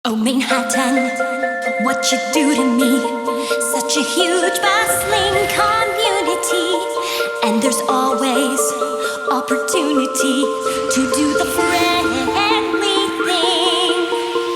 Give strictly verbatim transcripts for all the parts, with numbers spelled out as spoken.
Oh, Manhattan, what you do to me? Such a huge, bustling community, and there's always opportunity to do the friendly thing.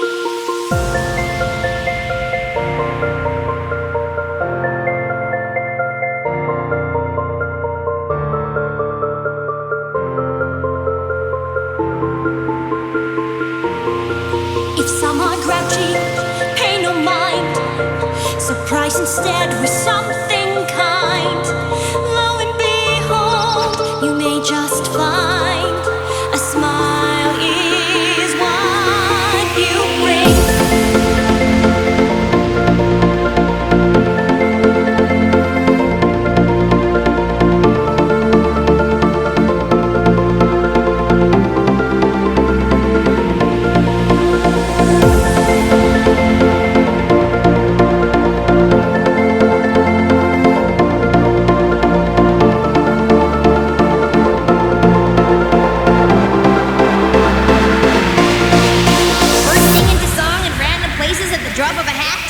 If some are grouchy, pay no mind. Surprise instead with something kind. Lo and behold, you may just find a smile is what you bring. Drop of a hat.